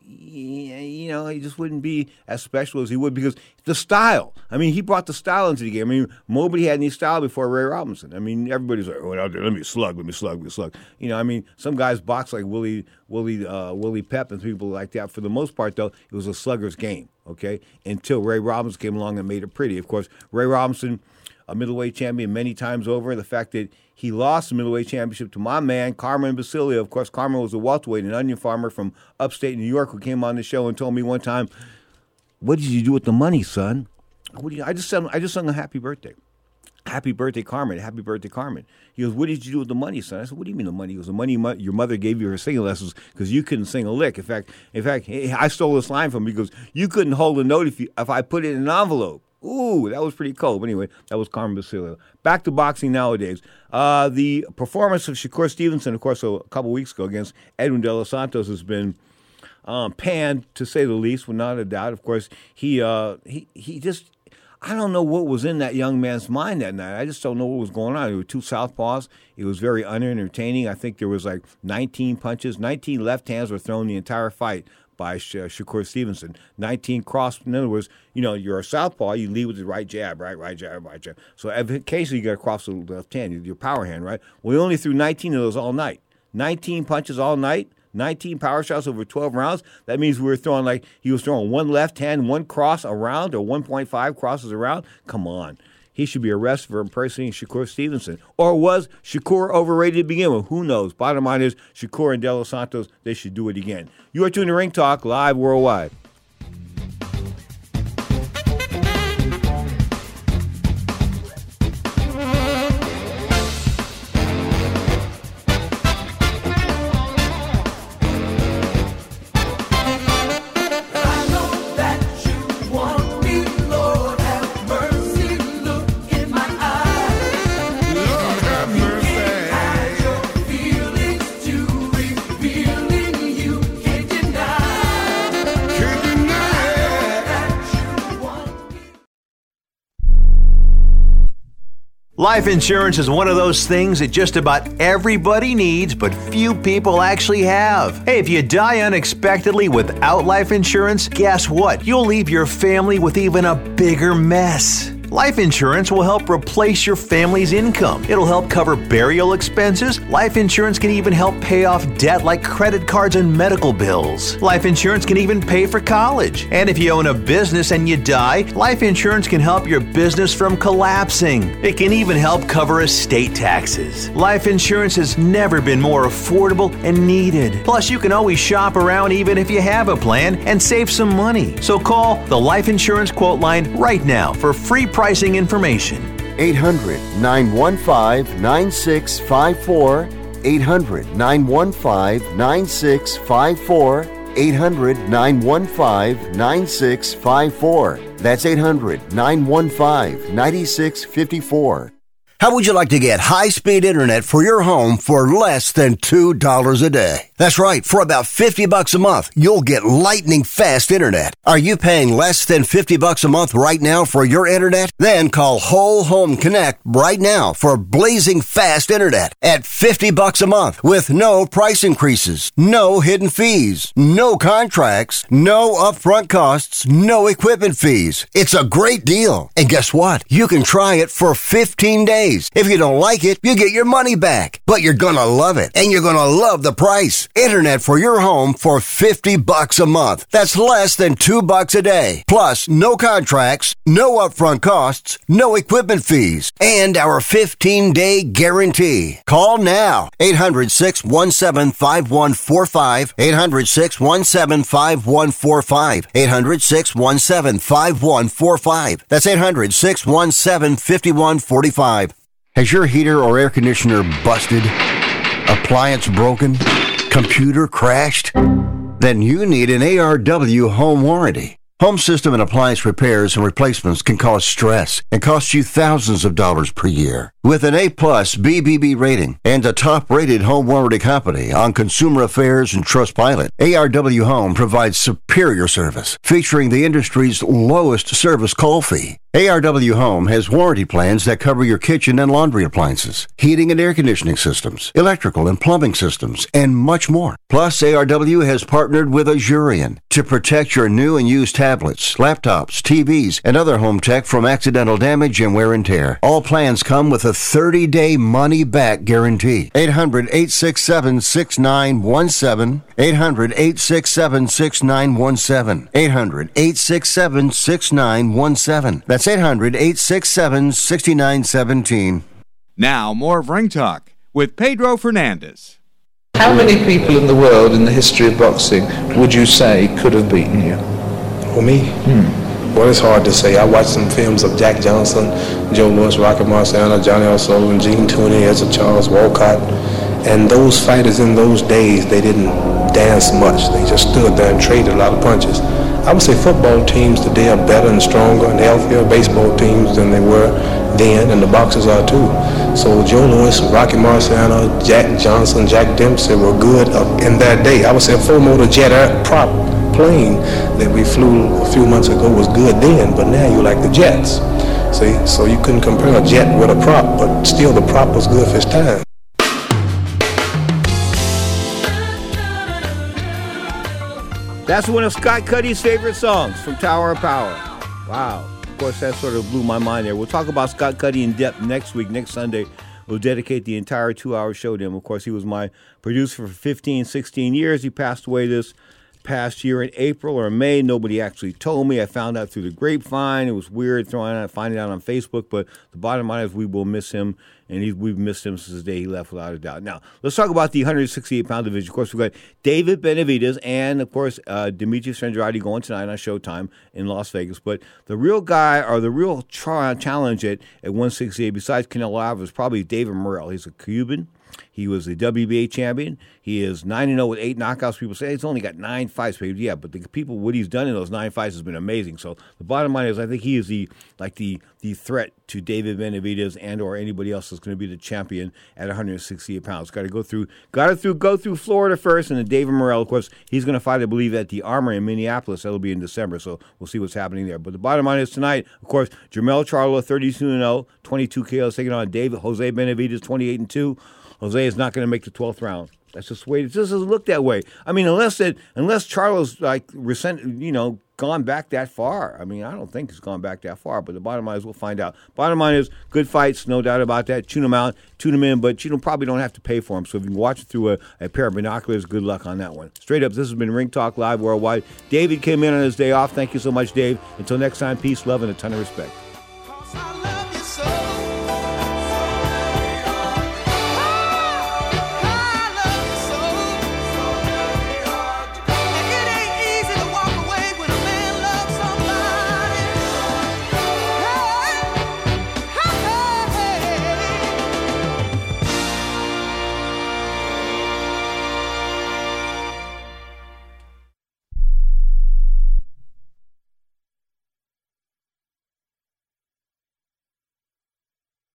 you know, he just wouldn't be as special as he would because the style. I mean, he brought the style into the game. I mean, Mobley had any style before Ray Robinson. I mean, everybody's like, oh, let me slug, let me slug, let me slug. You know, I mean, some guys box like Willie, Willie, uh, Willie Pep and people like that. For the most part, though, it was a slugger's game, okay, until Ray Robinson came along and made it pretty. Of course, Ray Robinson, a middleweight champion many times over, the fact that he lost the middleweight championship to my man, Carmen Basilio. Of course, Carmen was a welterweight, an onion farmer from upstate New York who came on the show and told me one time, what did you do with the money, son? What do you, I just sung, I just sung a happy birthday. Happy birthday, Carmen. Happy birthday, Carmen. He goes, what did you do with the money, son? I said, what do you mean the money? He goes, the money mo- your mother gave you her singing lessons because you couldn't sing a lick. In fact, in fact, I stole this line from him. He goes, you couldn't hold a note if, you, if I put it in an envelope. Ooh, that was pretty cool. But anyway, that was Carmen Basilio. Back to boxing nowadays. Uh, the performance of Shakur Stevenson, of course, a couple weeks ago against Edwin De Los Santos has been um, panned, to say the least, without a doubt. Of course, he uh, he he just, I don't know what was in that young man's mind that night. I just don't know what was going on. There were two southpaws. It was very unentertaining. I think there was like nineteen punches. nineteen left hands were thrown the entire fight by Shakur Stevenson. nineteen cross. In other words, you know, you're a southpaw, you lead with the right jab, right, right jab, right jab. So occasionally you got to cross the left hand, your power hand, right? We only threw nineteen of those all night. nineteen punches all night, nineteen power shots over twelve rounds. That means we were throwing like, he was throwing one left hand, one cross around, or one point five crosses around. Come on. He should be arrested for impersonating Shakur Stevenson. Or was Shakur overrated to begin with? Who knows? Bottom line is, Shakur and De Los Santos, they should do it again. You are tuned to Ring Talk, live worldwide. Feeling you can't deny. Life insurance is one of those things that just about everybody needs, but few people actually have. Hey, if you die unexpectedly without life insurance, guess what? You'll leave your family with even a bigger mess. Life insurance will help replace your family's income. It'll help cover burial expenses. Life insurance can even help pay off debt like credit cards and medical bills. Life insurance can even pay for college. And if you own a business and you die, life insurance can help your business from collapsing. It can even help cover estate taxes. Life insurance has never been more affordable and needed. Plus, you can always shop around even if you have a plan and save some money. So call the Life Insurance Quote Line right now for free pricing information. eight hundred, nine one five, nine six five four. eight hundred, nine one five, nine six five four. eight hundred, nine one five, nine six five four. That's eight hundred, nine one five, nine six five four. How would you like to get high-speed internet for your home for less than two dollars a day? That's right. For about fifty bucks a month, you'll get lightning fast internet. Are you paying less than fifty bucks a month right now for your internet? Then call Whole Home Connect right now for blazing fast internet at fifty bucks a month with no price increases, no hidden fees, no contracts, no upfront costs, no equipment fees. It's a great deal. And guess what? You can try it for fifteen days. If you don't like it, you get your money back. But you're gonna love it, and you're gonna love the price. Internet for your home for fifty bucks a month. That's less than two bucks a day. Plus, no contracts, no upfront costs, no equipment fees, and our fifteen-day guarantee. Call now. eight hundred, six one seven, five one four five. eight hundred, six one seven, five one four five. eight hundred, six one seven, five one four five. That's eight hundred, six one seven, five one four five. Has your heater or air conditioner busted? Appliance broken? Computer crashed? Then you need an A R W home warranty. Home system and appliance repairs and replacements can cause stress and cost you thousands of dollars per year. With an A-plus B B B rating and a top-rated home warranty company on Consumer Affairs and Trustpilot, A R W Home provides superior service, featuring the industry's lowest service call fee. A R W Home has warranty plans that cover your kitchen and laundry appliances, heating and air conditioning systems, electrical and plumbing systems, and much more. Plus, A R W has partnered with Azurion to protect your new and used tablets, laptops, T Vs, and other home tech from accidental damage and wear and tear. All plans come with a thirty-day money-back guarantee. eight hundred, eight six seven, six nine one seven. eight hundred, eight six seven, six nine one seven. eight hundred, eight six seven, six nine one seven. That's eight hundred, eight six seven, six nine one seven. Now, more of Ring Talk with Pedro Fernandez. How many people in the world in the history of boxing would you say could have beaten you? For me? Hmm. Well, it's hard to say. I watched some films of Jack Johnson, Joe Louis, Rocky Marciano, Johnny L. Sullivan, Gene Tooney, Ezra Charles, Walcott. And those fighters in those days, they didn't dance much. They just stood there and traded a lot of punches. I would say football teams today are better and stronger and healthier baseball teams than they were then, and the boxers are too. So Joe Louis, Rocky Marciano, Jack Johnson, Jack Dempsey were good in their day. I would say a full-motor jet air prop plane that we flew a few months ago was good then, but now you like the jets. See, so you couldn't compare a jet with a prop, but still the prop was good for its time. That's one of Scott Cuddy's favorite songs from Tower of Power. Wow. Of course, that sort of blew my mind there. We'll talk about Scott Cuddy in depth next week, next Sunday. We'll dedicate the entire two-hour show to him. Of course, he was my producer for fifteen, sixteen years. He passed away this past year in April or May. Nobody actually told me. I found out through the grapevine. It was weird throwing out, finding out on Facebook, but the bottom line is we will miss him, and he, we've missed him since the day he left, without a doubt. Now, let's talk about the one sixty-eight pound division. Of course, we've got David Benavidez and, of course, uh, Demetrius Andrade going tonight on Showtime in Las Vegas. But the real guy, or the real tra- challenge at, at one sixty-eight, besides Canelo Alvarez, is probably David Morrell. He's a Cuban. He was the W B A champion. He is nine and oh with eight knockouts. People say he's only got nine fights. But yeah, but the people, what he's done in those nine fights has been amazing. So the bottom line is I think he is the like the the threat to David Benavidez and or anybody else is going to be the champion at one hundred sixty-eight pounds. Got to go through, got to through, go through Florida first, and then David Morrell, of course, he's going to fight, I believe, at the Armory in Minneapolis. That'll be in December, so we'll see what's happening there. But the bottom line is tonight, of course, Jermell Charlo, thirty-two and oh, twenty-two K Os, taking on David Jose Benavidez, twenty-eight and two. Jose is not going to make the twelfth round. That's just the way it just doesn't look that way. I mean, unless it, unless Charlo's like resent, you know, gone back that far. I mean, I don't think he's gone back that far. But the bottom line is, we'll find out. Bottom line is, good fights, no doubt about that. Tune them out, tune them in, but you know, probably don't have to pay for them. So if you can watch it through a, a pair of binoculars, good luck on that one. Straight up, this has been Ring Talk Live Worldwide. David came in on his day off. Thank you so much, Dave. Until next time, peace, love, and a ton of respect.